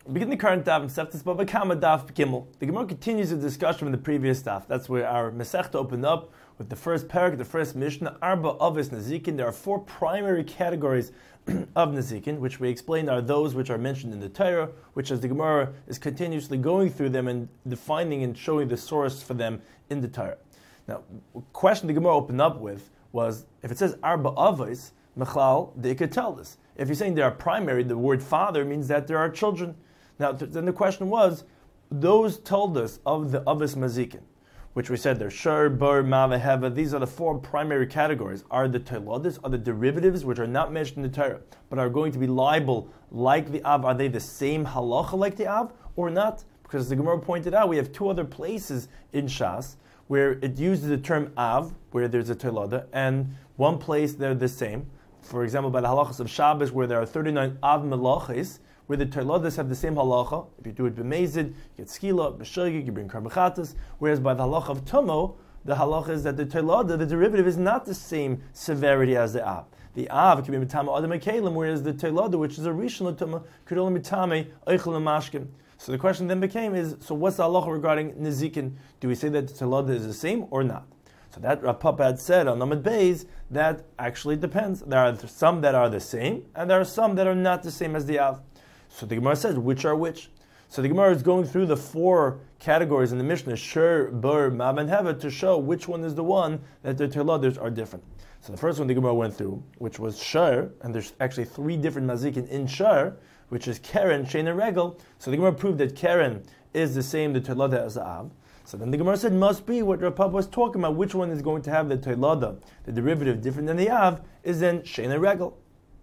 We begin the current daf, Masechtas Bava Kama daf Gimel. The Gemara continues the discussion from the previous daf. That's where our Masechta opened up with the first parak, the first Mishnah, Arba Avis Nazikin. There are four primary categories of Nazikin, which we explained are those which are mentioned in the Torah, which as the Gemara is continuously going through them and defining and showing the source for them in the Torah. Now, the question the Gemara opened up with was, if it says Arba Avis, Mechlal, they could tell this. If you're saying they are primary, the word father means that there are children. Now, then the question was, those told us of the Avis Mazikin, which we said they're Shur, Bur, Mava, Heva. These are the four primary categories. Are the Teilodas, are the derivatives, which are not mentioned in the Torah, but are going to be liable like the Av. Are they the same halacha like the Av, or not? Because the Gemara pointed out, we have two other places in Shas where it uses the term Av, where there's a Teiloda, and one place they're the same. For example, by the halachas of Shabbos, where there are 39 Av Melachis, where the Teilodas have the same halacha. If you do it b'mezid, you get skila, b'shogig, you bring karbachatas. Whereas by the halacha of Tomo, the halacha is that the Teiloda, the derivative, is not the same severity as the Av. The Av can be mitama adam kalim, whereas the Teiloda, which is a rishon l'tuma, could only mitame eichel mashkim. So the question then became so what's the halacha regarding nizikin? Do we say that the Teiloda is the same or not? So that Rav Papa had said on Amud Beis that actually depends. There are some that are the same, and there are some that are not the same as the Av. So the Gemara says, which are which? So the Gemara is going through the four categories in the Mishnah, Shur, Bur, Mav, and Heva, to show which one is the one that the Teilodas are different. So the first one the Gemara went through, which was Shur, and there's actually three different mazikin in Shur, which is Keren, Shein, and Regel. So the Gemara proved that Keren is the same, the Teiloda, as the Av. So then the Gemara said, must be what Rav Papa was talking about, which one is going to have the Teiloda, the derivative different than the Av, is then Shein and Regel.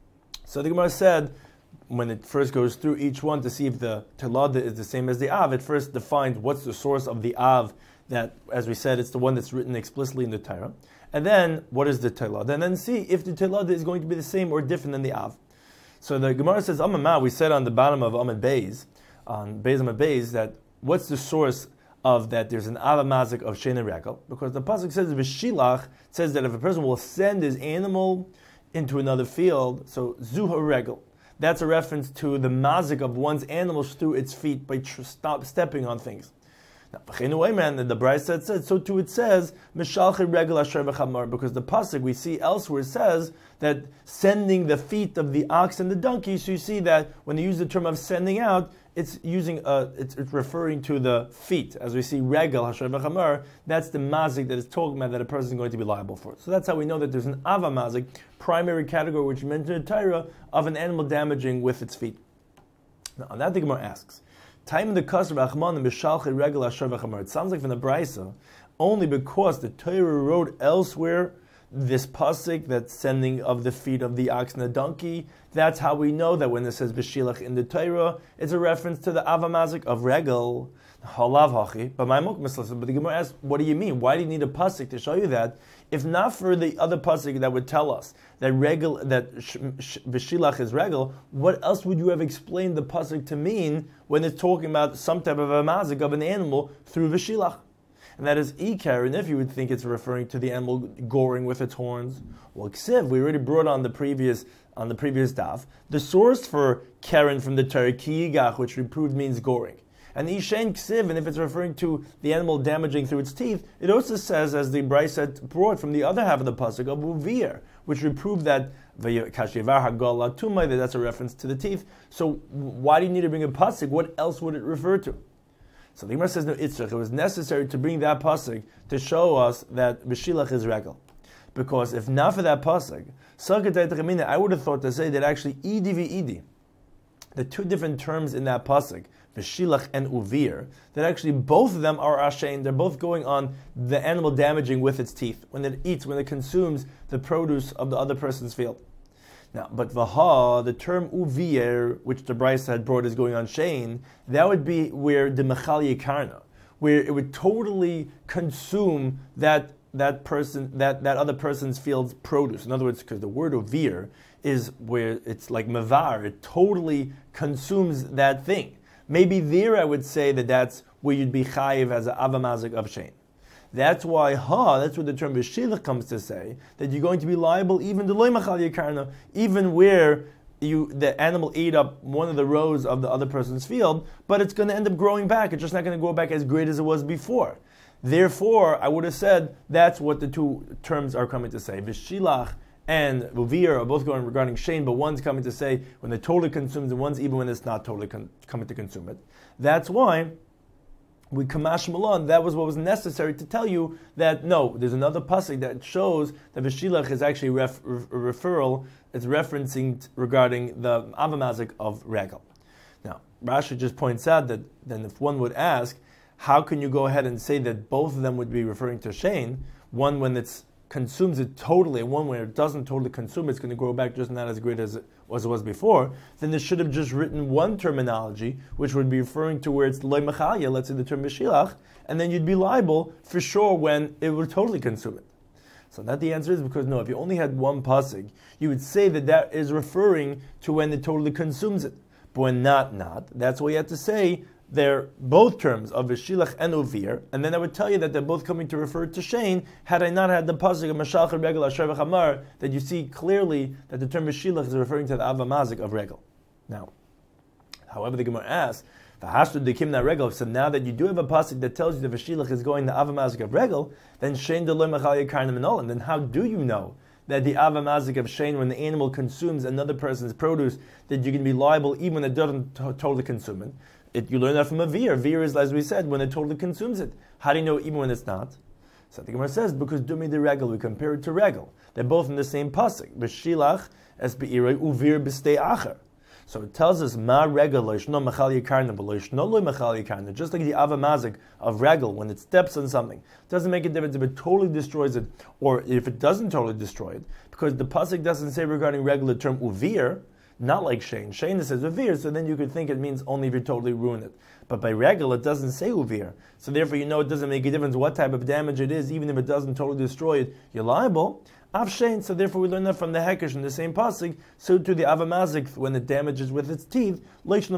So the Gemara said, when it first goes through each one to see if the Teiloda is the same as the Av, it first defines what's the source of the Av, that, as we said, it's the one that's written explicitly in the Torah. And then, what is the Teiloda? And then see if the Teiloda is going to be the same or different than the Av. So the Gemara says, Amamah, we said on the bottom of Amud Beis, on Beis Amud Beis, that what's the source of that there's an Av Mazik of Shein and Regel? Because the Pasuk says, V'shilach, says that if a person will send his animal into another field, so Zuha Regel, that's a reference to the mazik of one's animals through its feet by stepping on things. Now, the Brisa said, so too it says, Mishalchi Regel Asher V'chamar, because the pasuk we see elsewhere says that sending the feet of the ox and the donkey. So you see that when they use the term of sending out, it's using it's referring to the feet. As we see Regel Asher V'chamar, that's the mazik that is talking about that a person is going to be liable for. So that's how we know that there's an Ava mazik, primary category which mentioned in Torah, of an animal damaging with its feet. Now on that the Gemara asks, Time the Kasr Achman and Mishalchi Regel Asher V'chamar. It sounds like from the Brisa, only because the Torah wrote elsewhere this pasuk that's sending of the feet of the ox and the donkey. That's how we know that when it says B'shilach in the Torah, it's a reference to the Avamazik of Regel. Halav hachi. But the Gemara asks, what do you mean? Why do you need a pasuk to show you that? If not for the other pasuk that would tell us that Regel, that B'shilach is Regel, what else would you have explained the pasuk to mean when it's talking about some type of a mazik of an animal through B'shilach? And that is Ikar, and if you would think it's referring to the animal goring with its horns. Well, Ksiv, we already brought on the previous daf, the source for Karen from the Torah, Kiyigach, which we proved means goring. And Ishen Ksiv, and if it's referring to the animal damaging through its teeth, it also says, as the Brisa brought from the other half of the pasuk, of Uvir, which we proved that that's a reference to the teeth. So why do you need to bring a pasuk? What else would it refer to? So the Gemara says, no, Itzrach, it was necessary to bring that pasuk to show us that B'shilach is Regel. Because if not for that pasuk, I would have thought to say that actually Idi v'Idi, the two different terms in that pasuk, B'shilach and Uvir, that actually both of them are Ashein, they're both going on the animal damaging with its teeth, when it eats, when it consumes the produce of the other person's field. Now, but Vaha, the term Uvir, which the Brisa had brought is going on Shein, that would be where the Mechal Yikarna, where it would totally consume that person, that other person's field's produce. In other words, because the word Uvir is where it's like Mavar, it totally consumes that thing. Maybe there I would say that that's where you'd be Chayiv as an Avamazik of Shein. That's why, that's what the term B'shilach comes to say, that you're going to be liable even to Loy Machal Yikarna, even where the animal ate up one of the rows of the other person's field, but it's going to end up growing back. It's just not going to grow back as great as it was before. Therefore, I would have said that's what the two terms are coming to say. V'shilach and Uvir are both going regarding Shane, but one's coming to say when it totally consumes, and one's even when it's not totally coming to consume it. That's why we Kamash Malon, that was what was necessary to tell you that no, there's another pasuk that shows that V'shilach is actually a referral, it's referencing regarding the Avamazik of Regal. Now, Rashi just points out that then if one would ask, how can you go ahead and say that both of them would be referring to Shane, one when it consumes it totally, and one where it doesn't totally consume it, it's going to grow back just not as great as it was before, then they should have just written one terminology, which would be referring to where it's loy mechalya, let's say the term b'shilach, and then you'd be liable for sure when it would totally consume it. So that the answer is because no, if you only had one pasuk, you would say that is referring to when it totally consumes it. But when not, that's why you have to say they're both terms of V'shilach and Uvir, and then I would tell you that they're both coming to refer to Shane, had I not had the pasuk of Mashach Regel Asher V'chamar, that you see clearly that the term V'shilach is referring to the Avamazik of Regel. Now, however, the Gemara asks, V'hashtu dekimna Regel, so now that you do have a pasuk that tells you that V'shilach is going to Avamazik of Regel, then Shane Deloy Machal Yekarnim Minolim, then how do you know that the Avamazik of Shane, when the animal consumes another person's produce, that you can be liable even when it doesn't totally consume it? You learn that from a veer. Veer is, as we said, when it totally consumes it. How do you know even when it's not? So the Gemara says, because dumi the regel, we compare it to regel. They're both in the same pasuk. B'shilach es be'irei uvir b'stei acher. So it tells us, ma regel loishno mechal yikarna b'loishno lo mechal yikarna. Just like the avamazik of regel, when it steps on something, it doesn't make a difference if it totally destroys it or if it doesn't totally destroy it, because the pasuk doesn't say regarding regel the term uvir. Not like Shane. Shane says Uvir, so then you could think it means only if you totally ruin it. But by Regel, it doesn't say Uvir. So therefore, you know it doesn't make a difference what type of damage it is, even if it doesn't totally destroy it, you're liable. Av Shane, so therefore we learn that from the Hekesh in the same pasuk, so to the Avamazik, when it damages with its teeth, it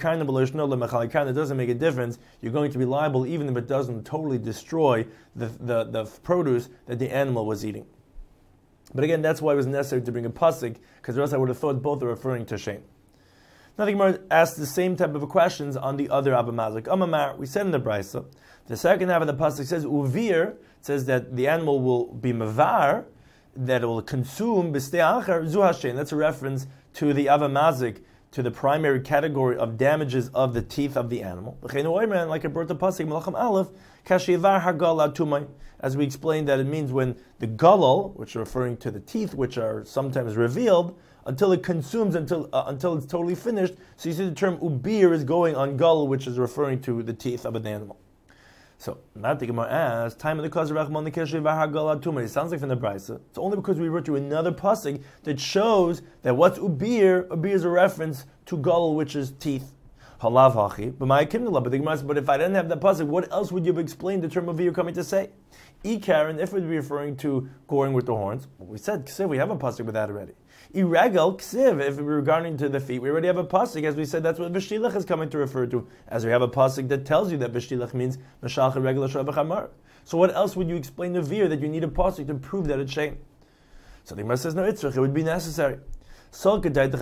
doesn't make a difference. You're going to be liable even if it doesn't totally destroy the produce that the animal was eating. But again, that's why it was necessary to bring a pasuk, because else I would have thought both are referring to Shane. Now the Gemara asks the same type of questions on the other Avamazik. Amamar, we said in the Brisa, the second half of the pasuk says Uvir, it says that the animal will be mavar, that it will consume b'stei acher zu hashen. That's a reference to the Avamazik, to the primary category of damages of the teeth of the animal. Like I brought the pasuk Melachim Aleph, kashivar hagal atumay. As we explained that it means when the galal, which are referring to the teeth, which are sometimes revealed, until it consumes, until it's totally finished. So you see the term ubir is going on galal, which is referring to the teeth of an animal. So, not the Gemara asks, time of the cause of Rachman the kashivar hagal atumay. It sounds like from the Brisa. It's only because we wrote you another pasuk that shows that what's ubir? Ubir is a reference to galal, which is teeth. Halav hachi, but my kimnala. But the Gemara says, but if I didn't have that pasuk, what else would you have explained the term of you're coming to say? Karen, if it would be referring to goring with the horns, well, we said ksiv, we have a pasuk with that already. Regel ksiv, if it were regarding to the feet, we already have a pasuk, as we said, that's what v'shilach is coming to refer to, as we have a pasuk that tells you that v'shilach means mashach regel shabachamar. So what else would you explain to veer that you need a pasuk to prove that it's shame? So the Gemara says, no, it would be necessary. I would have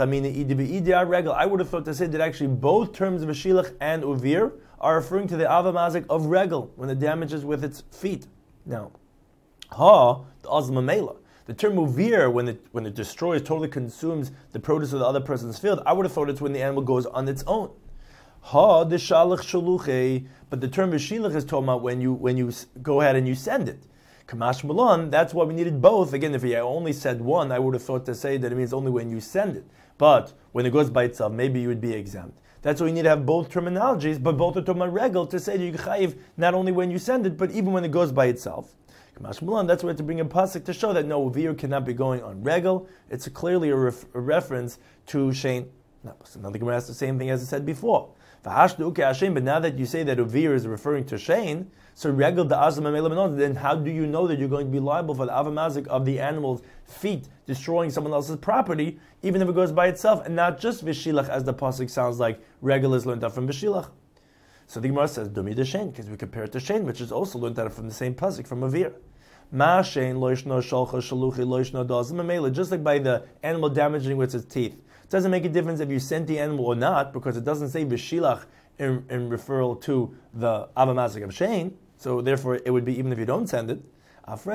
thought to say that actually both terms of v'shilach and uvir are referring to the avamazik of regel, when it damages with its feet. Now, the azma the term uvir, when it destroys, totally consumes the produce of the other person's field, I would have thought it's when the animal goes on its own. The shalach shaluche, but the term v'shilach is talking about when you go ahead and you send it. Kamash Malon, that's why we needed both. Again, if I only said one, I would have thought to say that it means only when you send it. But when it goes by itself, maybe you would be exempt. That's why you need to have both terminologies, but both are talking about regel to say that you chayiv not only when you send it, but even when it goes by itself. Kamash Malon, that's why we have to bring a pasuk to show that no, uvir cannot be going on regel. It's clearly a reference to Shane. Now, another Gemara asks the same thing as I said before. But now that you say that uvir is referring to Shane, so regel the azam, then how do you know that you're going to be liable for the avamazik of the animal's feet destroying someone else's property, even if it goes by itself, and not just v'shilach, as the pasuk sounds like regel is learned out from v'shilach? So the Gemara says dumi de Shane, because we compare it to Shane, which is also learned out from the same pasuk from Avir. Ma Shane loishno shalcha shaluchi loishno dazim, just like by the animal damaging with its teeth. It doesn't make a difference if you sent the animal or not, because it doesn't say B'shilach in referral to the Avamazik of Shein, so therefore it would be even if you don't send it. So to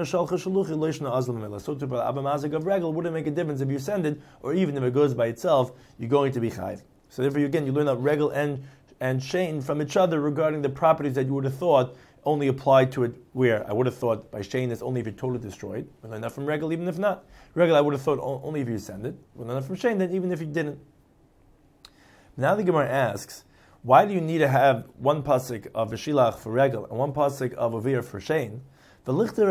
Avamazik of Regel wouldn't make a difference if you send it, or even if it goes by itself, you're going to be Chayv. So therefore, again, you learn out Regel and Shein from each other regarding the properties that you would have thought only applied to it, where I would have thought by Shein it's only if you're totally destroyed. We learn that from Regel, even if not. Regel, I would have thought only if you send it. We learn that from Shein, then even if you didn't. Now the Gemara asks, why do you need to have one pasuk of V'shilach for Regel and one pasuk of Avir for Shein? Let the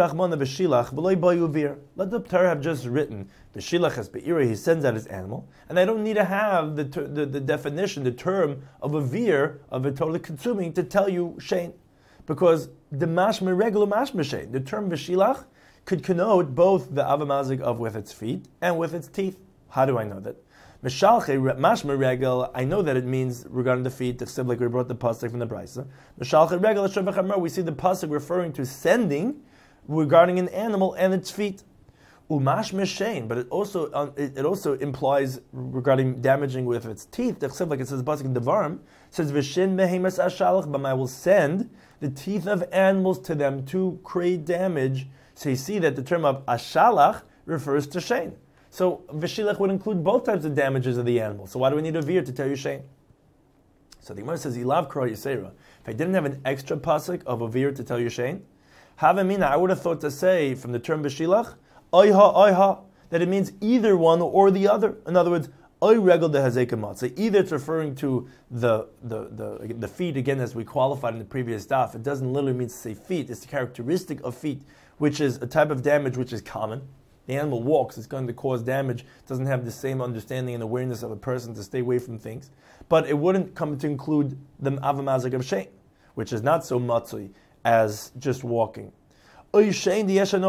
Torah have just written B'shilach as Be'ira, he sends out his animal, and I don't need to have the definition, the term of Avir, of it totally consuming, to tell you Shein. Because the mashma Regel mashma Shein, the term B'shilach could connote both the Avamazik of with its feet and with its teeth. How do I know that? Mashma Regel, I know that it means regarding the feet, like we brought the pasuk from the Brisa. Mishalche Regel, we see the pasuk referring to sending regarding an animal and its feet. Umashma Shein, but it also implies regarding damaging with its teeth. Like it says pasuk in Devarim, says V'shin behemas ashalach, but I will send the teeth of animals to them to create damage. So you see that the term of ashalach refers to Shein. So V'shilach would include both types of damages of the animal. So why do we need a veer to tell you Shein? So the Gemara says, Ilav Kro Yisera. If I didn't have an extra pasuk of a veer to tell you Shein, Havamina, I would have thought to say from the term V'shilach, Oyha, that it means either one or the other. In other words, Oy Regel de Hazekamat. So either it's referring to the feet, again, as we qualified in the previous daf. It doesn't literally mean to say feet. It's the characteristic of feet, which is a type of damage which is common. The animal walks, it's going to cause damage, it doesn't have the same understanding and awareness of a person to stay away from things. But it wouldn't come to include the Avamazik of Shein, which is not so matzui as just walking. Or I would say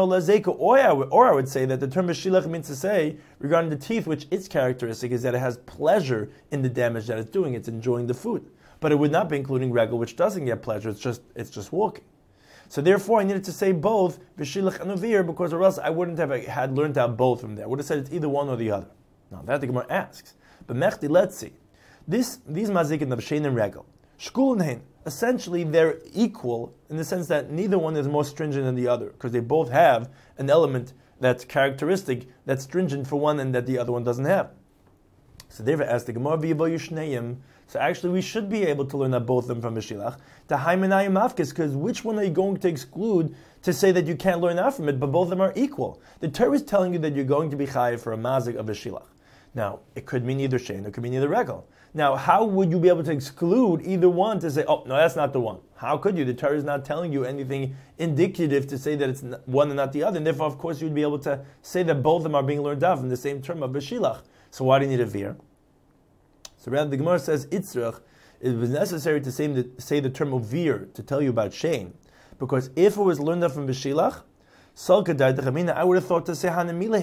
that the term B'shilach means to say, regarding the teeth, which its characteristic is that it has pleasure in the damage that it's doing, it's enjoying the food. But it would not be including Regel, which doesn't get pleasure, it's just walking. So therefore, I needed to say both V'shilach and Avir, because or else I wouldn't have had learned out both from there. I would have said it's either one or the other. Now that the Gemara asks, but Mechti, let's see. These mazikin of Shein and Regel, Shkul and Hein, essentially they're equal in the sense that neither one is more stringent than the other, because they both have an element that's characteristic, that's stringent for one and that the other one doesn't have. So therefore, asked the Gemara v'yivayu shneiim. So actually, we should be able to learn that both of them from B'shilach. To Haimanayim Mafkis, because which one are you going to exclude to say that you can't learn out from it, but both of them are equal? The Torah is telling you that you're going to be chayiv for a mazik of B'shilach. Now, it could mean either Shein, it could mean either Regel. Now, how would you be able to exclude either one to say, oh, no, that's not the one? How could you? The Torah is not telling you anything indicative to say that it's one and not the other, and therefore, of course, you'd be able to say that both of them are being learned out from the same term of B'shilach. So why do you need a veer? So rather, the Gemara says, Itzrach, it was necessary to say the term Ovir to tell you about Shein. Because if it was learned up from B'shilach, I would have thought to say,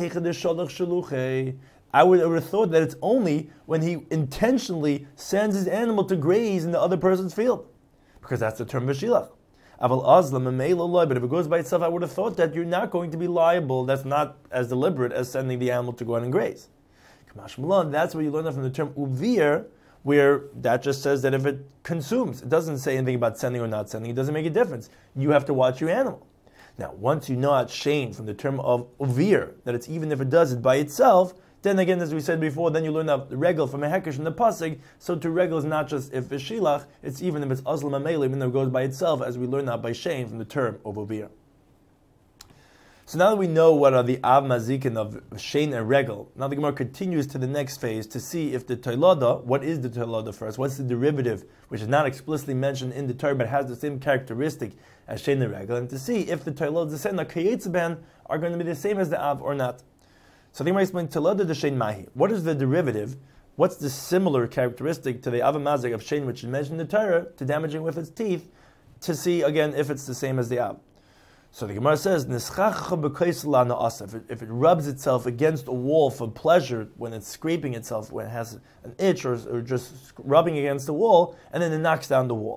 I would have thought that it's only when he intentionally sends his animal to graze in the other person's field. Because that's the term B'shilach. But if it goes by itself, I would have thought that you're not going to be liable. That's not as deliberate as sending the animal to go out and graze. That's where you learn that from the term uvir, where that just says that if it consumes, it doesn't say anything about sending or not sending. It doesn't make a difference. You have to watch your animal. Now, once you know at Shein from the term of uvir, that it's even if it does it by itself, then again, as we said before, then you learn out the Regel from a hekesh from the pasuk. So to Regel is not just if it's shilach, it's even if it's azlam ameli, even though it goes by itself, as we learn out by Shein from the term of uvir. So now that we know what are the Av Mazikin of Shein and Regel, now the Gemara continues to the next phase to see if the Toilada, what is the Toilada first, what's the derivative, which is not explicitly mentioned in the Torah but has the same characteristic as Shein and Regel, and to see if the Toilada, the Sen, the Kayetzban are going to be the same as the Av or not. So the Gemara explains Toilada de Shein Mahi. What is the derivative? What's the similar characteristic to the Av Mazik of Shein, which is mentioned in the Torah, to damaging with its teeth, to see again if it's the same as the Av? So the Gemara says, if it rubs itself against a wall for pleasure, when it's scraping itself, when it has an itch or just rubbing against the wall, and then it knocks down the wall.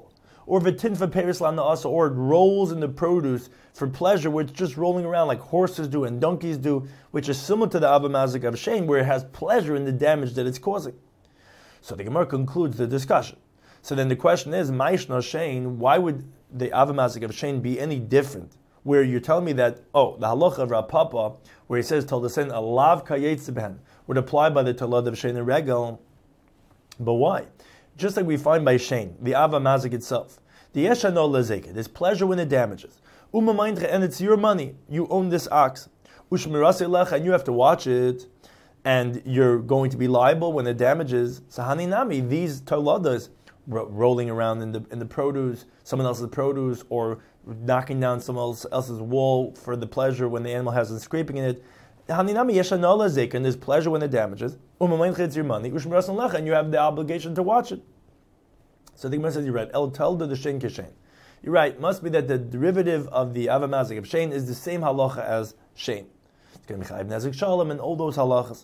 or v'tinfa peris la'na'asa, or it rolls in the produce for pleasure, where it's just rolling around like horses do and donkeys do, which is similar to the avamazik of shein, where it has pleasure in the damage that it's causing. So the Gemara concludes the discussion. So then the question is, Maishna shein, why would the avamazik of shein be any different? Where you're telling me that, the halacha of Rav Papa, where he says, Toldasen, alav kayetz ben, would apply by the talad of shein and regel. But why? Just like we find by shein, the avamazik itself. The yeshano lezeket, there's pleasure when it damages. And it's your money. You own this ox. And you have to watch it. And you're going to be liable when it damages. Sahaninami, these taladas, rolling around in the produce, someone else's produce, or knocking down someone else's wall for the pleasure when the animal has been scraping in it. Haninami yeshanala zek, and there's pleasure when it damages. It's your money. And you have the obligation to watch it. So the Gemara says, you're right. El telda the shein keshein. You're right. It must be that the derivative of the avamazik of shein is the same halacha as shein. It's going to be chayiv nezik shalom and all those halachas.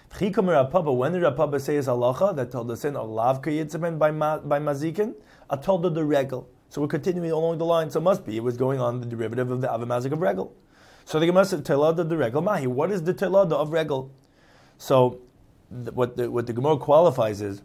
When did Rav Papa say his halacha that told us in alav kayitzaben by mazikin? I told the regel. So we're continuing along the line. So it must be it was going on the derivative of the avamazik of regel. So the Gemara said telada the regel mahi. What is the telada of regel? So what the Gemara qualifies is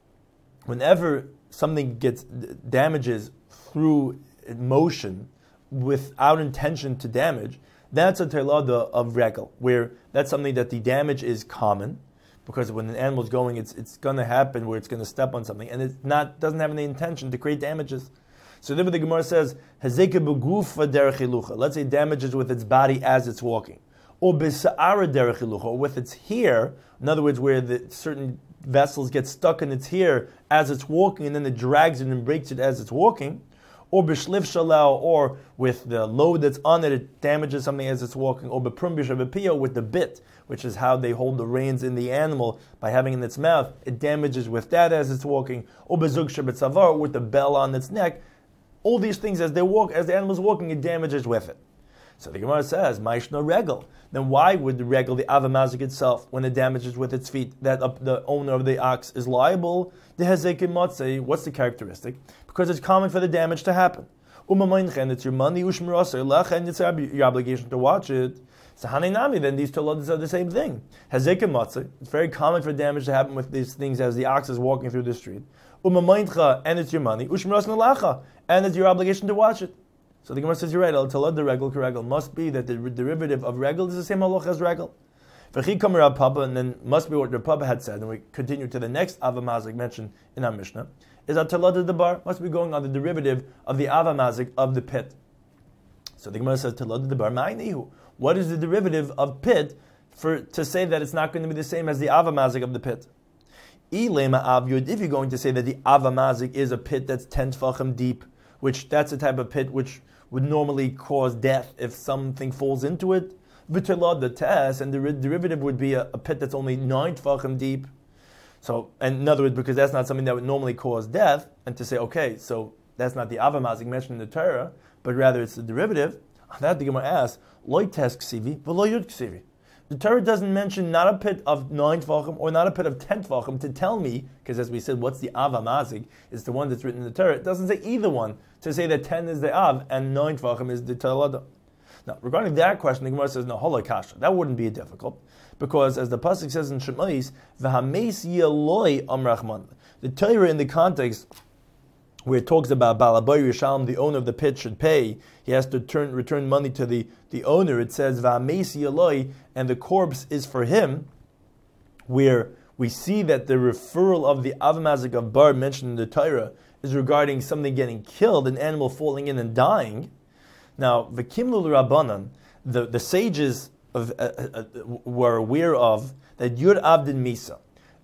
whenever something gets damages through motion without intention to damage, that's a telada of regel, where that's something that the damage is common, because when an animal is going, it's going to happen where it's going to step on something, and it doesn't have any intention to create damages. So therefore the Gemara says, Hazeka begufa derech hilucha. Let's say damages with its body as it's walking, or besa'ara derech hilucha, or with its hair. In other words, where the certain vessels get stuck in its hair as it's walking, and then it drags it and breaks it as it's walking. Or b'shlif shalal, or with the load that's on it, it damages something as it's walking. Or b'prum b'shavapiyah, with the bit, which is how they hold the reins in the animal by having it in its mouth, it damages with that as it's walking. Or b'zug shabetzavar, with the bell on its neck. All these things as the animal's walking, it damages with it. So the Gemara says, Maishna regel. Then why would the regel, the avamazik itself, when it damages with its feet, that the owner of the ox is liable? The hezekim motzei, what's the characteristic? Because it's common for the damage to happen. And it's your money, and it's your obligation to watch it. So Haninami, then these two laws are the same thing. Hezekim motzei, it's very common for damage to happen with these things as the ox is walking through the street. And it's your money, and it's your obligation to watch it. So the Gemara says, you're right, al-talad the regel karegel. Must be that the derivative of regel is the same halacha as regel. And then must be what Rav Papa had said, and we continue to the next avamazik mentioned in our Mishnah, is al-talad the bar, must be going on the derivative of the avamazik of the pit. So the Gemara says, talad the bar ma'inihu. What is the derivative of pit to say that it's not going to be the same as the avamazik of the pit? If you're going to say that the avamazik is a pit that's 10 tefachim deep, which that's a type of pit which would normally cause death if something falls into it. V'telad the test, and the derivative would be a pit that's only 9 tefachim deep. So, and in other words, because that's not something that would normally cause death, and to say, okay, so that's not the avamazik mentioned in the Torah, but rather it's the derivative. That the Gemara asks, loy tes ksivi, v'lo yud ksivi. The Torah doesn't mention not a pit of 9 tefachim or not a pit of 10 tefachim to tell me, because as we said, what's the avamazik? It's the one that's written in the Torah. It doesn't say either one to say that 10 is the av and 9 tefachim is the talada. Now, regarding that question, the Gemara says, no, hola kasha. That wouldn't be difficult, because as the pasuk says in Shemais, v'hameis yeloi amrachman. The Torah in the context where it talks about Balabai Yishalom, the owner of the pit should pay, he has to return money to the owner. It says v'hameis yeloi, and the corpse is for him, where we see that the referral of the avamazik of bar mentioned in the Torah is regarding something getting killed, an animal falling in and dying. Now, the Kimlul Rabbanan, the sages were aware of that Yud Abdin Misa,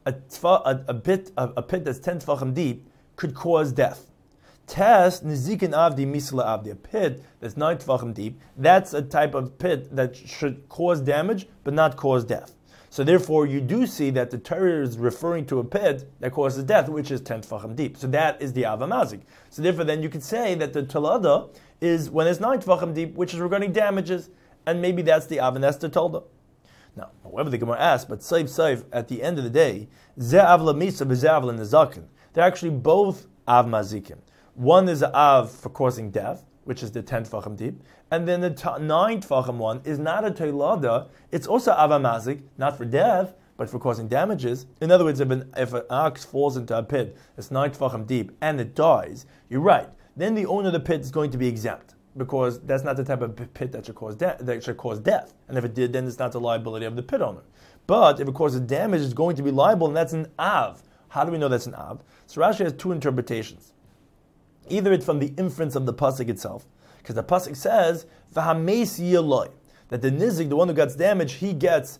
a pit that's 10 tefachim deep, could cause death. Tes Nizikin Avdi Misla Avdi, a pit that's 9 tefachim deep, that's a type of pit that should cause damage but not cause death. So therefore, you do see that the Torah is referring to a pit that causes death, which is 10 tefachim deep. So that is the avamazik. So therefore, then you could say that the talada is when it's 9 tefachim deep, which is regarding damages, and maybe that's the av and that's the talda. Now, however, the Gemara asks, but saif, at the end of the day, ze avla misa v'ze avla nezakin. They're actually both av mazikim. One is a av for causing death, which is the 10 tfachim deep, and then the 9 tfachim one is not a teilada, it's also avamazik, not for death, but for causing damages. In other words, if an ox falls into a pit, it's 9 tfachim deep, and it dies, you're right, then the owner of the pit is going to be exempt, because that's not the type of pit that should cause death. And if it did, then it's not the liability of the pit owner. But if it causes damage, it's going to be liable, and that's an av. How do we know that's an av? So Rashi has two interpretations. Either it's from the inference of the pasuk itself, because the pasuk says v'hameis yeloi, that the nizik, the one who gets damaged, he gets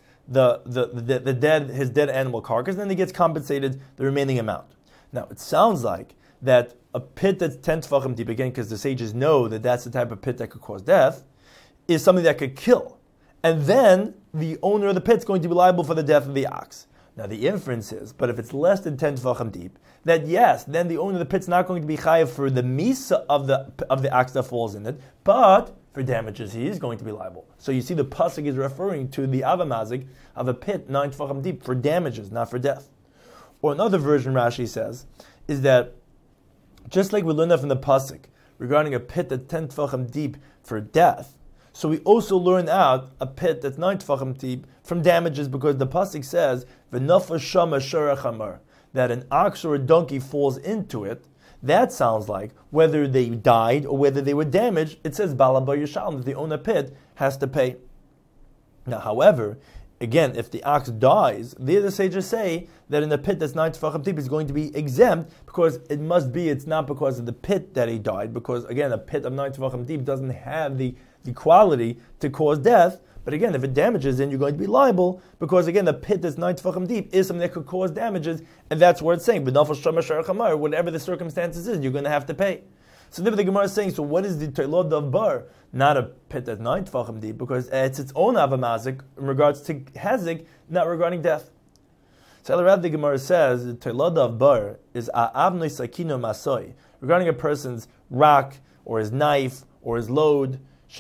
his dead animal carcass, and then he gets compensated the remaining amount. Now it sounds like that a pit that's 10 tefachim deep, again, because the sages know that that's the type of pit that could cause death, is something that could kill, and then the owner of the pit is going to be liable for the death of the ox. Now the inference is, but if it's less than 10 tefachim deep, that yes, then the owner of the pit's not going to be chayav for the misa of the ox that falls in it, but for damages he is going to be liable. So you see the pasuk is referring to the avamazik of a pit 9 tefachim deep for damages, not for death. Or another version Rashi says is that just like we learned that from the pasuk regarding a pit that's 10 tefachim deep for death, so we also learn out a pit that's 9 tefachim deep from damages, because the pasuk says v'nafa shama sharach hamar, that an ox or a donkey falls into it. That sounds like whether they died or whether they were damaged, it says bala bar yishalom, that the owner pit has to pay. Now, however, again, if the ox dies, the sages say that in the pit that's 9 tefachim deep is going to be exempt, because it's not because of the pit that he died, because again, a pit of 9 tefachim deep doesn't have the quality to cause death. But again, if it damages, then you're going to be liable, because again, the pit that's 9 tefachim deep is something that could cause damages, and that's what it's saying. Whatever the circumstances is, you're going to have to pay. So the Gemara is saying, so what is the teilod of bar? Not a pit that's 9 tefachim deep, because it's its own avamazik in regards to hazik, not regarding death. So the Gemara says the teilod of bar is a'avnoi sakino masoi, regarding a person's rock or his knife or his load,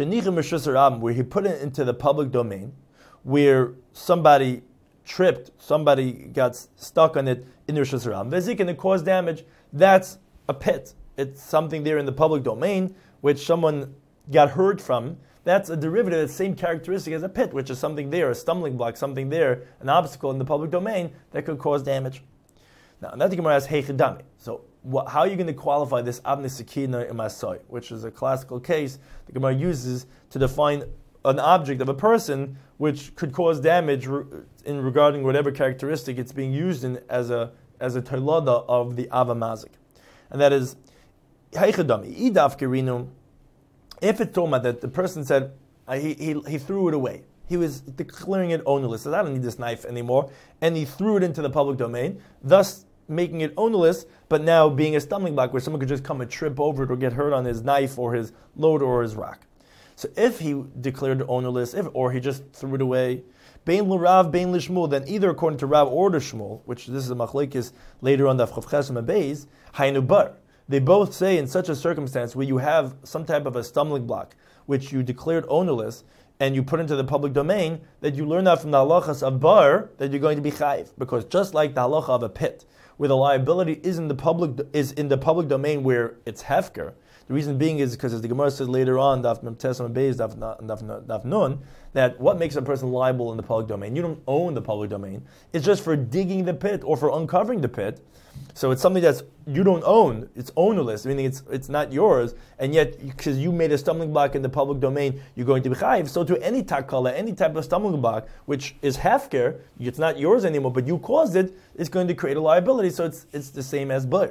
where he put it into the public domain, where somebody tripped, somebody got stuck on it in the Rishus Harabim, Vezik, and it caused damage. That's a pit. It's something there in the public domain which someone got hurt from. That's a derivative of the same characteristic as a pit, which is something there, a stumbling block, something there, an obstacle in the public domain that could cause damage. Now, that the Gemara asks, hey chidami. So, how are you going to qualify this avnei sakina imasoi, which is a classical case the Gemara uses to define an object of a person which could cause damage in regarding whatever characteristic it's being used in as a teilada of the avamazik, and that is hey chidami idav kerinu. If it's talking about that the person said he threw it away, he was declaring it ownerless, says I don't need this knife anymore, and he threw it into the public domain, thus making it ownerless, but now being a stumbling block where someone could just come and trip over it or get hurt on his knife or his load or his rock. So if he declared it ownerless, or he just threw it away, bein l'Rav, bein l'Shmuel, then either according to Rav or to Shmuel, which this is a machlekes later on the Chav Chesem Beis, haynu bar. They both say in such a circumstance where you have some type of a stumbling block, which you declared ownerless, and you put into the public domain, that you learn that from the halachas of bar, that you're going to be chayiv. Because just like the halacha of a pit, where the liability is in the public domain where it's hefker. The reason being is because, as the Gemara says later on, Daf Memtes Beis, Daf Nun, that what makes a person liable in the public domain? You don't own the public domain. It's just for digging the pit or for uncovering the pit. So it's something that's you don't own. It's ownerless, meaning it's not yours. And yet, because you made a stumbling block in the public domain, you're going to be chayiv. So to any takala, any type of stumbling block, which is hefker, it's not yours anymore, but you caused it, it's going to create a liability. So it's the same as bar.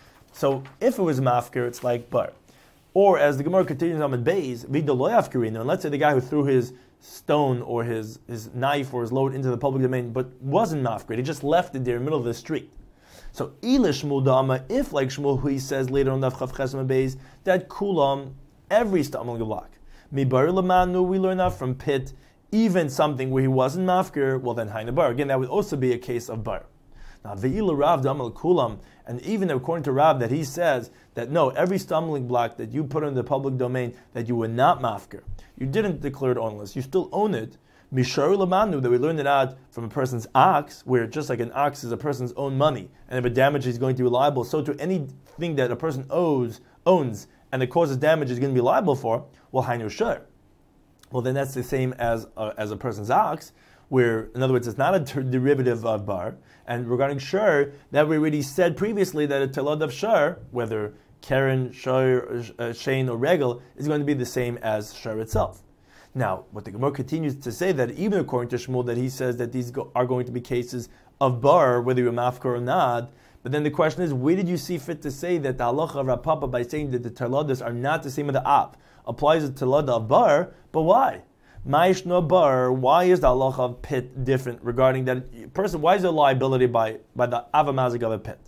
So if it was mafker, it's like bar. Or as the Gemara continues on with Beis, and let's say the guy who threw his stone or his knife or his load into the public domain, but wasn't mafker, he just left it there in the middle of the street. So Elish Shmuel Dama, if like Shmuel, who he says later on Daf Chav Chesem Beis, that kulam, every stumbling block. Mibar Lamanu, we learn that from pit, even something where he wasn't mafker, well then Haina Bar. Again, that would also be a case of bar. Now Ve'ila Rav Damal Kulam, and even according to Rav, that he says that no, every stumbling block that you put in the public domain that you were not mafker, you didn't declare it ownerless, you still own it, Mishar Lamanu, that we learned it out from a person's ox, where just like an ox is a person's own money, and if it damages, he's going to be liable. So to anything that a person owns, and it causes damage, is going to be liable for. Well, Hainu Shar. Well, then that's the same as a person's ox, where, in other words, it's not a derivative of bar. And regarding shar, that we already said previously that a telod of shar, whether keren, shar, shein, or regel, is going to be the same as shar itself. Now, what the Gemara continues to say, that even according to Shmuel, that he says that these are going to be cases of bar, whether you're mafkar or not. But then the question is, where did you see fit to say that the halacha of Rav Papa, by saying that the telodas are not the same as the av, applies to telada of bar? But why? Ma'ishno bar, why is the halacha of pit different regarding that person? Why is there liability by the avamazik of a pit?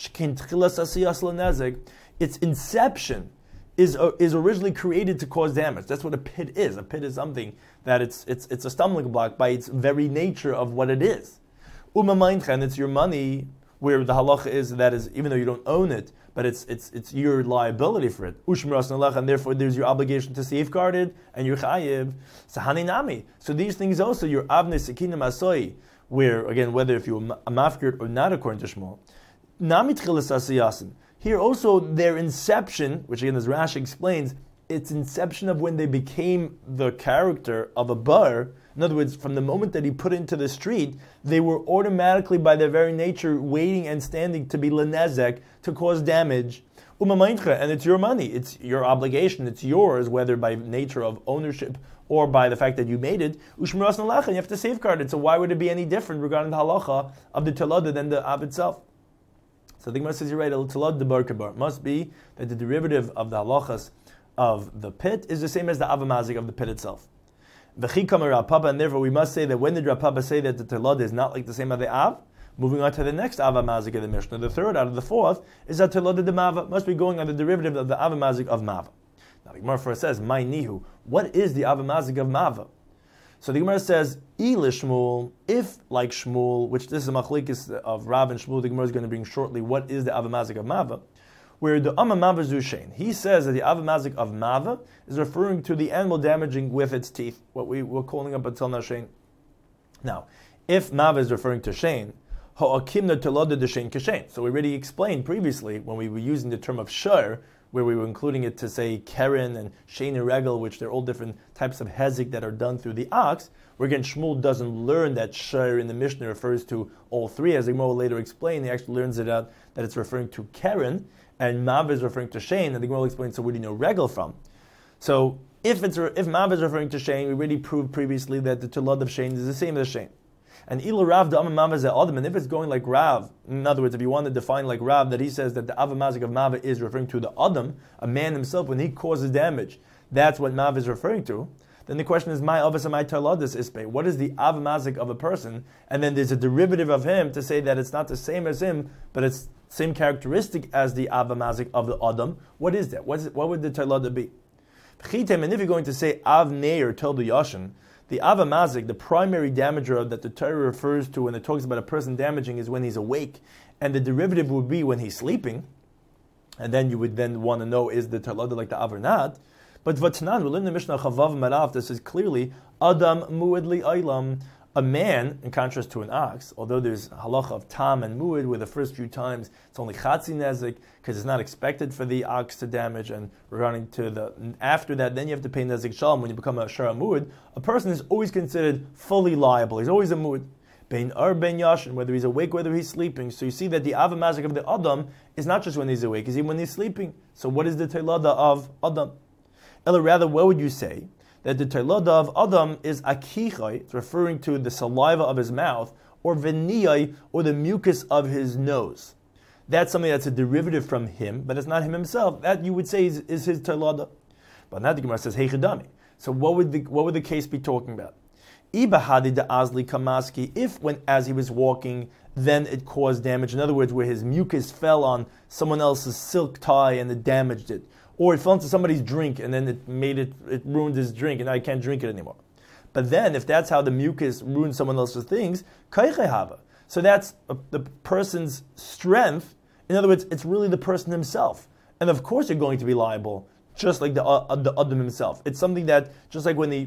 Its inception is originally created to cause damage. That's what a pit is. A pit is something that it's a stumbling block by its very nature of what it is. And it's your money, where the halacha is that is, even though you don't own it, but it's your liability for it. And therefore there's your obligation to safeguard it, and your chayiv. Sahaninami. So these things also, your avne sekinim asoi, where, again, whether if you're a mafkir or not according to Shmuel, nami tchilas asiyasin. Here also, their inception, which again as Rashi explains, its inception of when they became the character of a bar. In other words, from the moment that he put into the street, they were automatically, by their very nature, waiting and standing to be lenezek, to cause damage. And it's your money, it's your obligation, it's yours, whether by nature of ownership or by the fact that you made it. And you have to safeguard it. So why would it be any different regarding the halacha of the talada than the av itself? So the Gemara says, you're right, al-talad debar kabar. Must be that the derivative of the halachas of the pit is the same as the avamazik of the pit itself. And therefore we must say that when did Rav Papa say that the telad is not like the same as the av? Moving on to the next avamazik of the Mishnah, the third out of the fourth is that telad de mava, must be going on the derivative of the avamazik of mava. Now the Gemara first says, "My nihu, what is the avamazik of mava?" So the Gemara says, Shmuel, if like Shmuel, which this is a machlekes of Rav and Shmuel, the Gemara is going to bring shortly, what is the avamazik of mava? Where the Mava Zushain, he says that the avamazik of Mava is referring to the animal damaging with its teeth, what we were calling up until now Shein. Now, if Mava is referring to Shein, Ha'akimna Teloda de Shein Kashein. So we already explained previously when we were using the term of Shar, where we were including it to say Keren and Shein and Regel, which they're all different types of Hezek that are done through the ox, where again Shmuel doesn't learn that Shar in the Mishnah refers to all three, as Igmo will later explain. He actually learns it out that it's referring to Keren, and Mav is referring to Shein, and the Gemara will explain, so where do you know Regel from? So if Mav is referring to Shein, we already proved previously that the Tulad of Shein is the same as Shein. And Ila Rav the Mav is Adam, and if it's going like Rav, in other words, if you want to define like Rav, that he says that the avamazik of Mav is referring to the Adam, a man himself, when he causes damage, that's what Mav is referring to. Then the question is, my avas and my taladis ispe. What is the avamazik of a person? And then there's a derivative of him to say that it's not the same as him, but it's same characteristic as the avamazik of the Adam. What is that? What would the talada be? And if you're going to say avnei or tel the yashin, the avamazik, the primary damager that the Torah refers to when it talks about a person damaging is when he's awake, and the derivative would be when he's sleeping. And then you would then want to know, is the talada like the av or not? But Vatnan, we learn in the Mishnah Chavav Marav, this is clearly Adam Muad Li Ailam, a man, in contrast to an ox, although there's halacha of tam and muad, where the first few times it's only chatzi nezik, because it's not expected for the ox to damage, and regarding to the after that, then you have to pay nezik shalom when you become a shara muad. A person is always considered fully liable. He's always a muad. Bein ar ben yashin, whether he's awake, whether he's sleeping. So you see that the avamazik of the Adam is not just when he's awake, it's even when he's sleeping. So what is the teilada of Adam? Or rather, what would you say? That the teilada of Adam is akichai, it's referring to the saliva of his mouth, or veniyai, or the mucus of his nose. That's something that's a derivative from him, but it's not him himself. That you would say is his teilada. But now the Gemara says, heichadami. So what would the case be talking about? Ibahadi de azli kamaski, if when as he was walking, then it caused damage. In other words, where his mucus fell on someone else's silk tie and it damaged it. Or it fell into somebody's drink and then it ruined his drink and now I can't drink it anymore. But then, if that's how the mucus ruins someone else's things, kaichehava. So that's the person's strength. In other words, it's really the person himself. And of course you're going to be liable, just like the Adam himself. It's something that, just like when he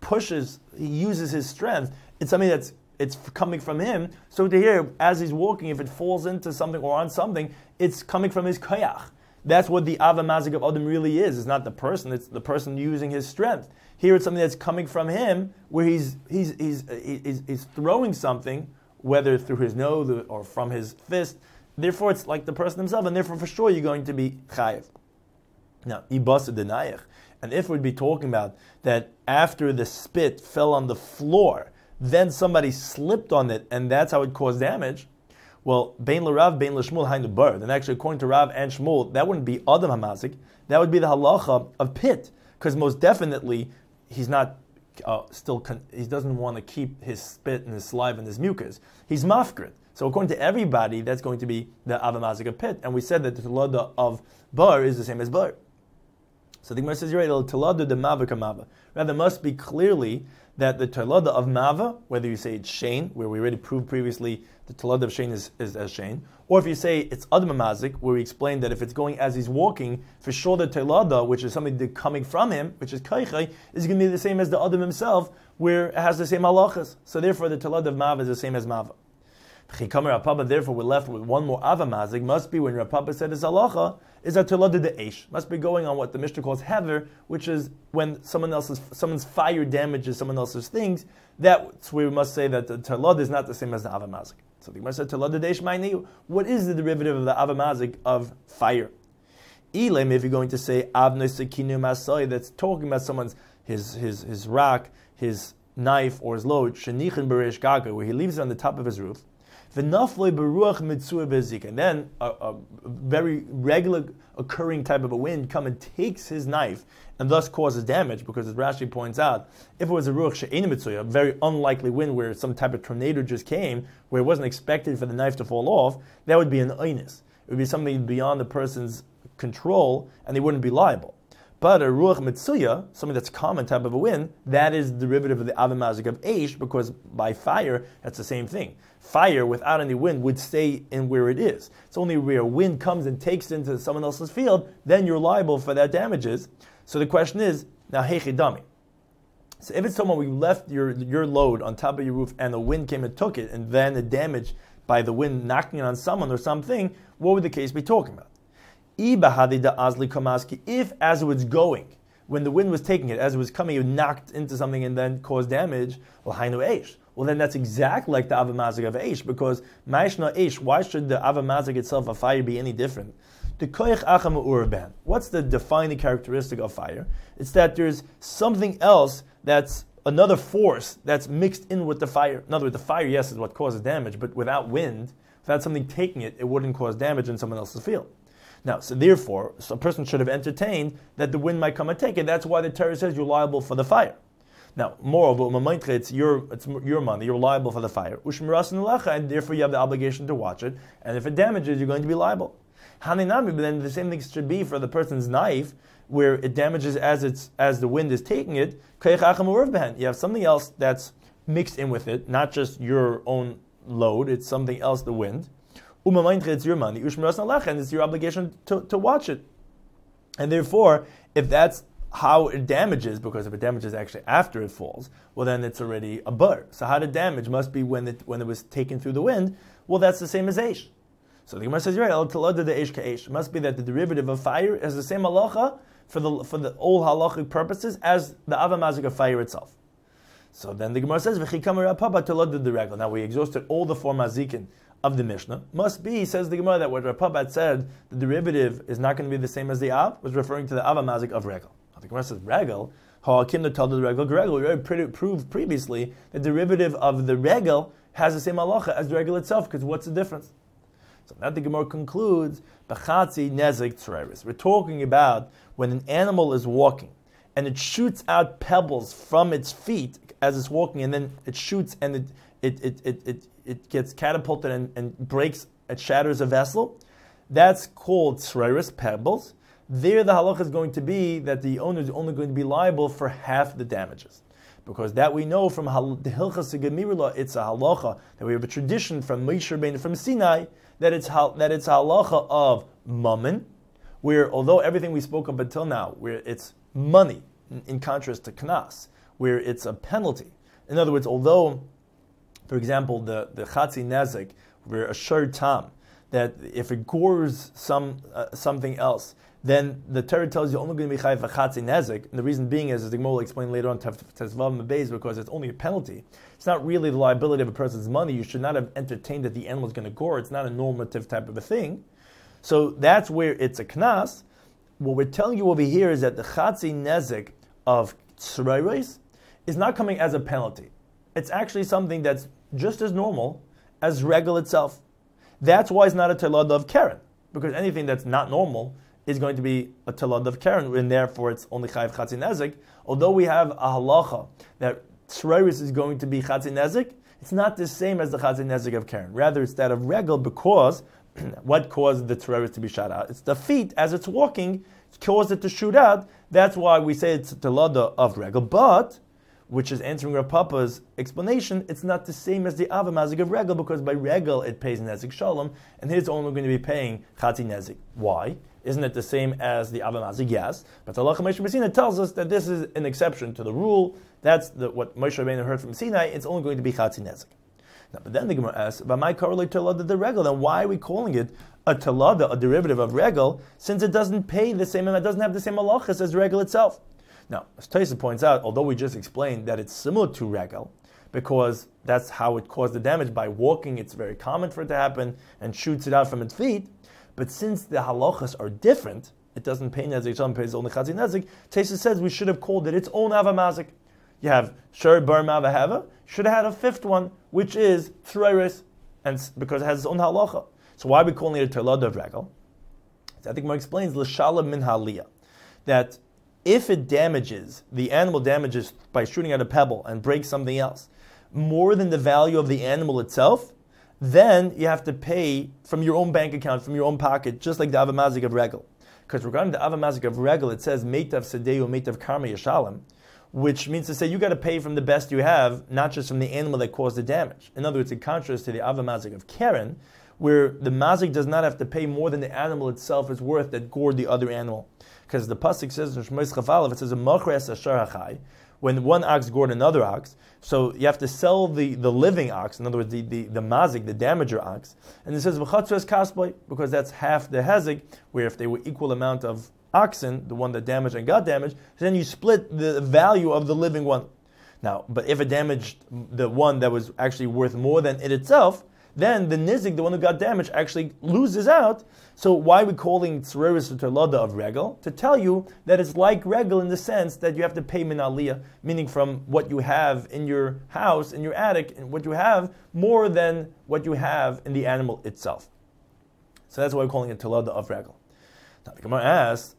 he uses his strength. It's something it's coming from him. So to hear, as he's walking, if it falls into something or on something, it's coming from his koyach. That's what the Ava Mazik of Adam really is. It's not the person, it's the person using his strength. Here it's something that's coming from him, where he's throwing something, whether through his nose or from his fist. Therefore, it's like the person himself, and therefore, for sure, you're going to be chayiv. Now, ibasa denayach. And if we'd be talking about that after the spit fell on the floor, then somebody slipped on it, and that's how it caused damage, well, bein l'Rav, bein l'Shmuel, hainu bar. Then actually, according to Rav and Shmuel, that wouldn't be Adam HaMazik, that would be the halacha of pit, because most definitely, he's not he doesn't want to keep his spit and his saliva and his mucus. He's mafkrit. So according to everybody, that's going to be the avamazik of pit. And we said that the telada of bar is the same as bar. So the Gemara says, you're right, telada de mava kamava. Rather, must be clearly that the telada of mava, whether you say it's shein, where we already proved previously the telada of shein is as shein, or if you say it's adam mazik, where we explained that if it's going as he's walking, for sure the telada, which is something coming from him, which is kaichai, is going to be the same as the adam himself, where it has the same halachas. So therefore the telada of mava is the same as mava. Therefore, we're left with one more avamazik. Must be when Rav Papa said his halacha is a telada de eish. Must be going on what the Mishnah calls hever, which is when someone's fire damages someone else's things. That's where we must say that the telada is not the same as the avamazik. So the Gemara said telada de eish ma'ini. What is the derivative of the avamazik of fire? Ilem, if you're going to say avnei sekinu masai, that's talking about someone's his rock, his knife or his load, shenichin bereish gaga, where he leaves it on the top of his roof. And then a very regular occurring type of a wind come and takes his knife and thus causes damage, because as Rashi points out, if it was a ruach she'ein mitzuya, a very unlikely wind where some type of tornado just came, where it wasn't expected for the knife to fall off, that would be an oinus. It would be something beyond the person's control and they wouldn't be liable. But a ruach mitzuya, something that's common type of a wind, that is the derivative of the avamazik of eish, because by fire, that's the same thing. Fire without any wind would stay in where it is. It's only where wind comes and takes it into someone else's field, then you're liable for that damages. So the question is, now heichidami. So if it's someone, we left your load on top of your roof and the wind came and took it, and then the damage by the wind knocking it on someone or something, what would the case be talking about? If as it was going, when the wind was taking it, as it was coming, it knocked into something and then caused damage, well, hainu eish. Well, then that's exactly like the avamazik of eish, because ma'ishna eish, why should the avamazik itself of fire be any different? The koyach acham urban. What's the defining characteristic of fire? It's that there's something else that's another force that's mixed in with the fire. In other words, the fire, yes, is what causes damage, but without wind, without something taking it, it wouldn't cause damage in someone else's field. Now, so therefore, a person should have entertained that the wind might come and take it. That's why the Torah says you're liable for the fire. Now, moreover, it's your money, you're liable for the fire. And therefore you have the obligation to watch it. And if it damages, you're going to be liable. Haninami, but then the same thing should be for the person's knife, where it damages as the wind is taking it. You have something else that's mixed in with it, not just your own load, it's something else, the wind. It's your money, and it's your obligation to watch it. And therefore, if that's how it damages, because if it damages actually after it falls, well then it's already a bar. So how the damage must be when it was taken through the wind, well that's the same as eish. So the Gemara says, you're right, it must be that the derivative of fire is the same halacha for the old halachic purposes as the avamazik of fire itself. So then the Gemara says, now we exhausted all the four mazikin of the Mishnah. Must be, says the Gemara, that what Rav Papa said, the derivative is not going to be the same as the Av, was referring to the avamazik of regel. The Gemara says, regel, ha'akim the talmud regel, regel. We already proved previously the derivative of the regel has the same halacha as the regel itself, because what's the difference? So now the Gemara concludes, b'chatzi nezik tzreiris. We're talking about when an animal is walking, and it shoots out pebbles from its feet as it's walking, and then it shoots and it gets catapulted and breaks, it shatters a vessel. That's called tzreiris, pebbles. There the halacha is going to be that the owner is only going to be liable for half the damages. Because that we know from the Hilchas Gemirula, it's a halacha, that we have a tradition from Moshe Rabbeinu, from Sinai, that it's a halacha of mammon, where although everything we spoke up until now, where it's money, in contrast to knas, where it's a penalty. In other words, although, for example, the chatzi nezik, where a shur tam, that if it gores something else, then the Torah tells you only going to be chayiv for chatzi nezik. And the reason being is, as the Gemara will explain later on, Tezvav Mebez, because it's only a penalty. It's not really the liability of a person's money. You should not have entertained that the animal is going to gore. It's not a normative type of a thing. So that's where it's a knas. What we're telling you over here is that the chatzi nezik of tzrayros is not coming as a penalty. It's actually something that's just as normal as regal itself. That's why it's not a telad of Karen, because anything that's not normal is going to be a telad of Karen, and therefore it's only chayiv chatzi nezik. Although we have a halacha that tzrayros is going to be chatzi nezik, it's not the same as the chatzi nezik of Karen. Rather, it's that of regal, because what caused the tzrayros to be shot out? It's the feet, as it's walking, caused it to shoot out. That's why we say it's a telada of regal, but, which is answering Rav Papa's explanation, it's not the same as the avamazik of regal, because by regal it pays nezik shalom, and he's only going to be paying chatzi nezik. Why? Isn't it the same as the avamazik? Yes, but the halacha Moshe Sinai tells us that this is an exception to the rule. That's what Moshe Rabbeinu heard from Sinai. It's only going to be chatzi nezik. Now, but then the Gemara asks, "But my correlate telada the regal? Then why are we calling it a telada, a derivative of regal, since it doesn't pay the same and it doesn't have the same halachas as regal itself?" Now, as Taisa points out, although we just explained that it's similar to regal, because that's how it caused the damage by walking, it's very common for it to happen, and shoots it out from its feet. But since the halachas are different, it doesn't pay nezik, it pays only chatzi nezik. Taisa says we should have called it its own avamazik. You have shur bar mavaheva, should have had a fifth one, which is tzrayros, and because it has its own halacha. So why are we calling it a telada of regal? I think Mar explains l'shalom min haliyah, that if it damages, the animal damages by shooting at a pebble and breaks something else, more than the value of the animal itself, then you have to pay from your own bank account, from your own pocket, just like the avamazik of regal. Because regarding the avamazik of regal, it says meitav sedeu, meitav karma yashalem, which means to say you got to pay from the best you have, not just from the animal that caused the damage. In other words, in contrast to the avamazik of Karen, where the mazik does not have to pay more than the animal itself is worth that gored the other animal. Because the pasuk says in Shmos Chafalev, it says when one ox gored another ox, so you have to sell the living ox, in other words, the mazik, the damager ox, and it says v'chatzos kasboi, because that's half the hezek, where if they were equal amount of oxen, the one that damaged and got damaged, then you split the value of the living one. Now, but if it damaged the one that was actually worth more than it itself, then the nizik, the one who got damaged, actually loses out. So why are we calling tzrayros telada of regal? To tell you that it's like regal in the sense that you have to pay min aliyah, meaning from what you have in your house, in your attic, and what you have, more than what you have in the animal itself. So that's why we're calling it telada of regal. Now the Gemara asks,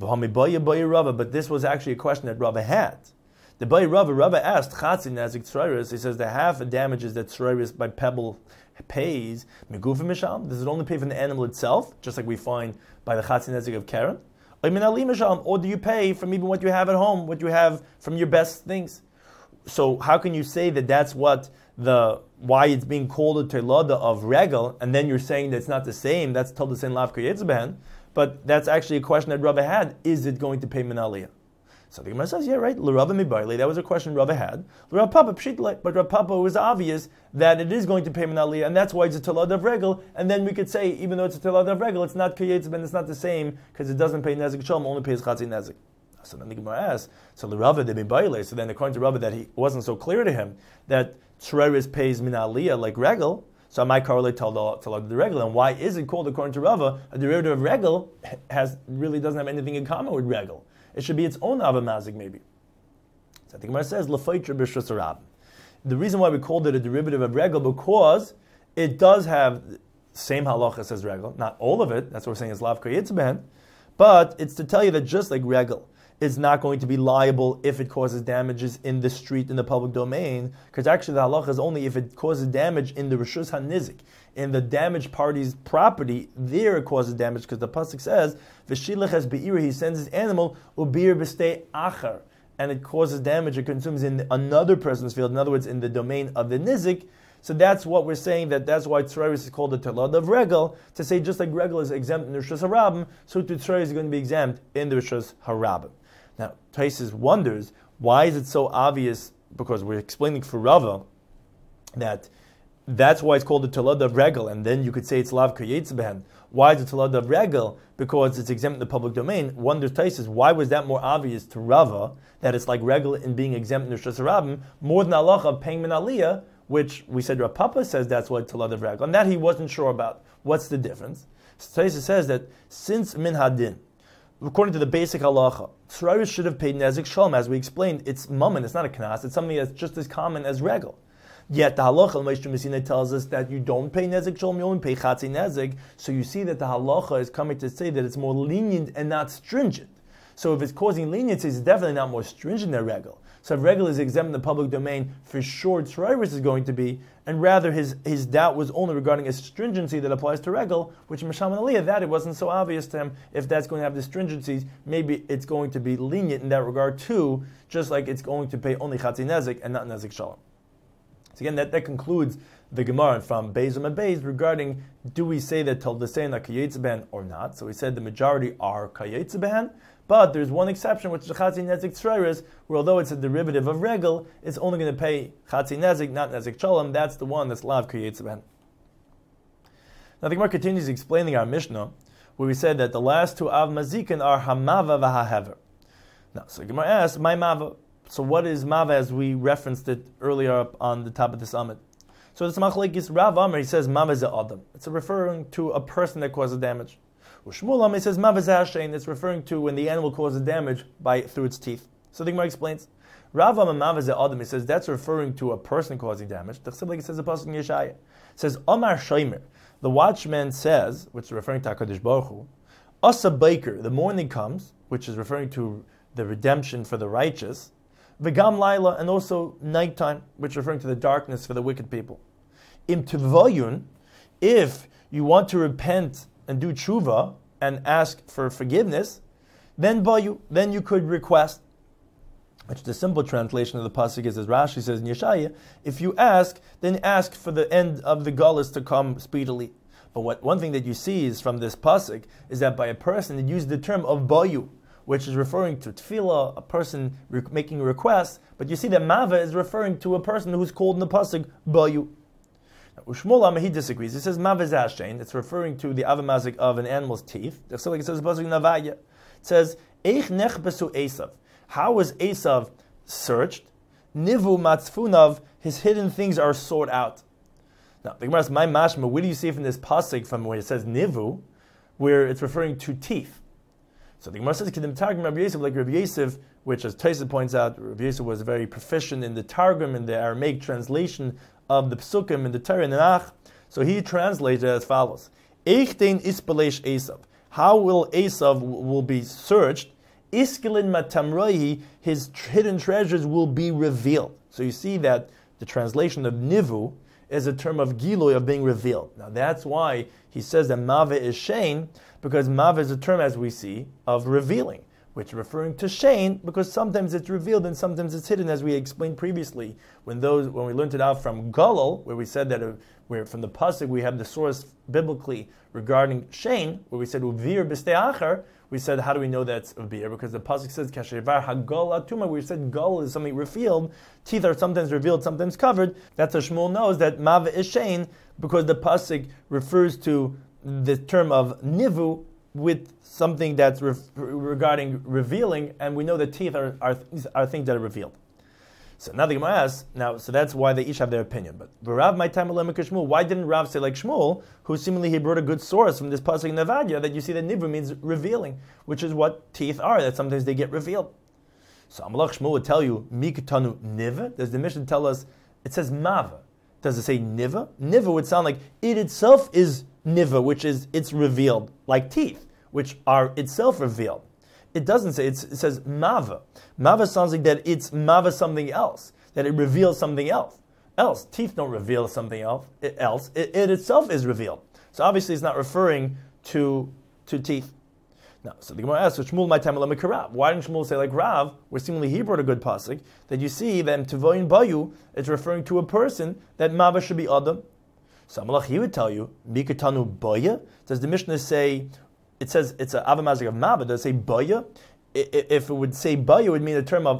but this was actually a question that Rava had. The Rava asked, Chatzi Nezik Tzrayros, he says the half the damages that Tzrayros by pebble pays, Meguf Misham, does it only pay from the animal itself, just like we find by the Chatzi Nezik of Karen? Or do you pay from even what you have at home, what you have from your best things? So how can you say that that's what why it's being called a telada of regal, and then you're saying that it's not the same, that's told the same Lav Kayetzbehen, but that's actually a question that Rava had, is it going to pay min aliyah? So the Gemara says, yeah, right. L'Rava mibarli, that was a question Rava had. L'Rav Papa pshitle, but Rav Papa was obvious that it is going to pay min aliyah, and that's why it's a telad of regal. And then we could say, even though it's a telad of regal, it's not kiyetzben, it's not the same because it doesn't pay nezik shalom, only pays chatzi nezik. So then the Gemara asks, so L'Rava de mibarli. So then according to Rava that he wasn't so clear to him that tzrayros pays min aliyah like regal. So I might correlate to the regal. And why is it called, according to Rava, a derivative of regal really doesn't have anything in common with regal? It should be its own avamazik, maybe. So I think Gemara says, L'faytra b'shus harab. The reason why we called it a derivative of regal, because it does have the same halachas as regal. Not all of it, that's what we're saying is lav kayitzben, but it's to tell you that just like regal is not going to be liable if it causes damages in the street, in the public domain, because actually the halacha is only if it causes damage in the reshus hanizik, in the damaged party's property, there it causes damage, because the pasuk says, "V'shilach es be'ir," he sends his animal ubir b'stei achar, and it causes damage, it consumes in another person's field, in other words, in the domain of the nizik. So that's what we're saying, that's why tzrayros is called the telad of regal, to say just like regal is exempt in the reshus harabim, so too tzrayros is going to be exempt in the reshus harabim. Now, Taisus wonders, Why is it so obvious? Because we're explaining for Rava that's why it's called the Tolad of Regel, and then you could say it's Lav Kayetz Behen. Why is it Tolad of Regel? Because it's exempt in the public domain. Wonders Taisus, why was that more obvious to Rava, that it's like Regel in being exempt in Rishus Rabbim, more than Allah of paying min aliyah, which we said Rav Papa says that's what Tolad of Regel, and that he wasn't sure about. What's the difference? So Taisus says that since Min Hadin, according to the basic halacha, Tzrayus should have paid Nezik Shalom. As we explained, it's Mammon, it's not a Knas, it's something that's just as common as Regel. Yet the halacha Moshe Messina tells us that you don't pay Nezik Shalom, you only pay Chatzi Nezik. So you see that the halacha is coming to say that it's more lenient and not stringent. So if it's causing leniency, it's definitely not more stringent than Regel. So if Regel is exempt in the public domain, for sure Tzrayus is going to be, and rather his doubt was only regarding a stringency that applies to Regel, which Misham and Aliyah, that it wasn't so obvious to him. If that's going to have the stringencies, maybe it's going to be lenient in that regard too, just like it's going to pay only Chatzi Nezik and not Nezik Shalom. So again, that concludes the Gemara from Beis and Beis regarding, do we say that Toldasein are Kayetz Behen or not? So we said the majority are Kayetz Behen, but there's one exception, which is Chatzi Nezik Tzrayus, where although it's a derivative of Regel, it's only going to pay Chatzi Nezik, not Nezik Shalom. That's the one that's Lav Kayetz Behen. Now the Gemara continues explaining our Mishnah, where we said that the last two Av Mazikin are Hamava v'Hahever. Now, so the Gemara asks, my Mava. So what is Mava, as we referenced it earlier up on the top of the summit? So this Machlekes Rav Amar, he says Mava ze Adam. It's referring to a person that causes damage. Shmuel Amar, he says Mava ze Hashem. It's referring to when the animal causes damage through its teeth. So the Gemara explains, Rav Amar Mava ze Adam, he says that's referring to a person causing damage. Like it says the pasuk in Yeshaya. It says Amar Shomer, the watchman says, which is referring to HaKadosh Baruch Hu, Asa Baker, the morning comes, which is referring to the redemption for the righteous, V'gam Laila, and also nighttime, which is referring to the darkness for the wicked people. Im Tivayun, if you want to repent and do tshuva and ask for forgiveness, then you could request. Which the simple translation of the pasuk is, as Rashi says in Yeshaya, if you ask, then ask for the end of the galus to come speedily. But one thing that you see is from this pasuk is that by a person it used the term of bayu, which is referring to tefillah, a person making a request, but you see that Mava is referring to a person who's called in the pasuk Bayu. Ushmul Amma, he disagrees. He says Mava Zashain, it's referring to the avamazik of an animal's teeth. So like it says pasuk Navaya. It says, Eich nechbesu Esav. How was Esav searched? Nivu matzfunav, his hidden things are sought out. Now, the Gemara says, my mashma, where do you see from this pasuk from where it says Nivu, where it's referring to teeth? So the Gemara says, "Kedim Targum Rabbi Yosef," like Rabbi Yosef, which, as Taisa points out, Rabbi Yosef was very proficient in the Targum, in the Aramaic translation of the Psukim in the Torah and Tanakh. So he translated as follows: "Eich dein ispelesh Esav." How will Esav will be searched? Iskilin matamrohi, his hidden treasures will be revealed. So you see that the translation of Nivu is a term of Giloy, of being revealed. Now that's why he says that Mava is Shane, because Mava is a term, as we see, of revealing, which is referring to Shane, because sometimes it's revealed and sometimes it's hidden, as we explained previously. When we learned it out from Galal, where we said that where from the pasuk we have the source biblically regarding Shane, where we said Uvir b'stei achar, we said, how do we know that's a beer? Because the pasuk says Kashevar Hagal Atuma, where we said Gal is something revealed, teeth are sometimes revealed, sometimes covered. That's how Shmuel knows that Mava is Shane, because the pasuk refers to the term of Nivu with something that's regarding revealing, and we know that teeth are things that are revealed. So now the Gemara asks, so that's why they each have their opinion. But Rav, my time Shmuel, why didn't Rav say like Shmuel, who seemingly he brought a good source from this pasuk in Navadia, that you see that Nivu means revealing, which is what teeth are, that sometimes they get revealed. So Amalach Shmuel would tell you, Mikatanu Niva. Does the Mishnah tell us, it says Mava. Does it say Niva? Niva would sound like it itself is Niva, which is it's revealed, like teeth, which are itself revealed. It doesn't say, it says Mava. Mava sounds like that it's Mava something else, that it reveals something else. Teeth don't reveal something else. It itself is revealed. So obviously it's not referring to teeth. Now, so the Gemara asks, so Shmuel, my time, why didn't Shmuel say like Rav, where seemingly he brought a good pasuk, that you see that Tivoyin Bayu, it's referring to a person, that Mava should be Adam. So Amalach, he would tell you, Mikatanu Baya? Does the Mishnah say, it says it's an avamazik of Mava, does it say Baya? If it would say Baya, it would mean a term of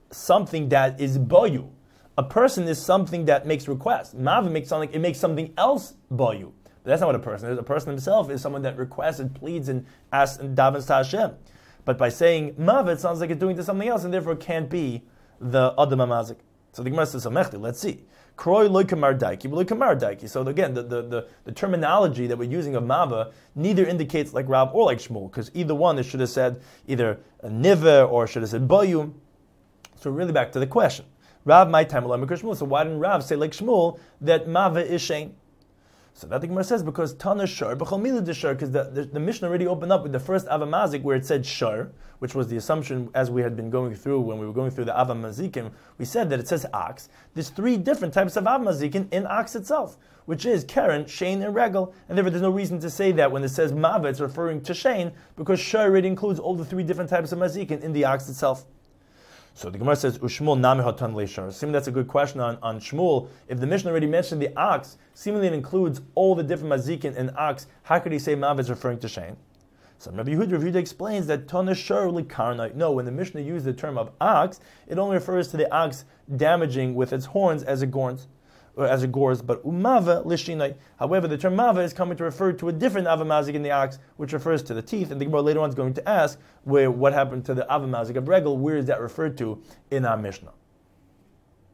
something that is boyu. A person is something that makes requests. Mava makes sound like it makes something else boyu. But that's not what a person is. A person himself is someone that requests and pleads and asks and davens to Hashem. But by saying mava, it sounds like it's doing to something else, and therefore it can't be the adam hamazik. So the Gemara says, let's see. Kroi loy kamar daiki, loy kamar daiki. So again, the terminology that we're using of mava neither indicates like Rav or like Shmuel, because either one, it should have said either a niver or should have said boyu. So really back to the question. Rav my time Shmuel. So why didn't Rav say like Shmuel that mava is shein? So that the Gemara says because Tana Shar, B'chol Mila de Shar, because the Mishnah already opened up with the first Ava Mazik where it said Shar, which was the assumption as we had been going through when we were going through the Ava Mazikim. We said that it says Ox. There's three different types of Ava Mazikim in Ox itself, which is Karen, Shein, and Regel. And therefore there's no reason to say that when it says Mava, it's referring to Shein, because Shar already includes all the three different types of Mazikim in the Ox itself. So the Gemara says, Ushmul nami hatan leishar. Seemingly that's a good question on Shmuel. If the Mishnah already mentioned the ox, seemingly it includes all the different mazikin in ox, how could he say Mav is referring to Shein? So Rabbi Yehuda explains that Tana Shar Likarnai. No, when the Mishnah used the term of ox, it only refers to the ox damaging with its horns as it gores, but umava lishinai. However, the term mava is coming to refer to a different avamazik in the ox, which refers to the teeth. And the Gemara later on is going to ask what happened to the avamazik of regel. Where is that referred to in our Mishnah?